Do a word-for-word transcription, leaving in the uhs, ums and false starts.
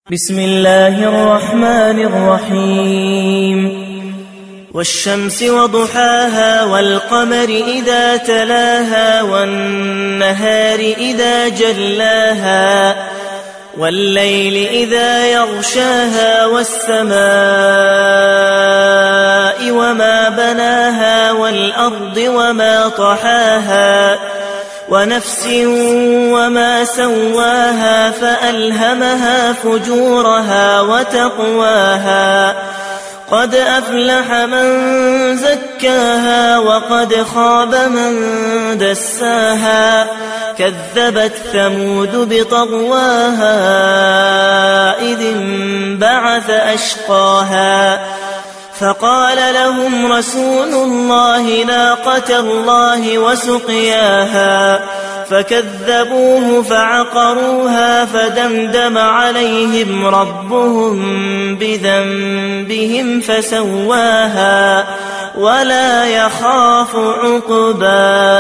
بسم الله الرحمن الرحيم والشمس وضحاها والقمر إذا تلاها والنهار إذا جلاها والليل إذا يغشاها والسماء وما بناها والأرض وما طحاها ونفس وما سواها فألهمها فجورها وتقواها قد أفلح من زكاها وقد خاب من دساها كذبت ثمود بطغواها إذ انبعث أشقاها فقال لهم رسول الله ناقة الله وسقياها فكذبوه فعقروها فدمدم عليهم ربهم بذنبهم فسواها ولا يخاف عقباها.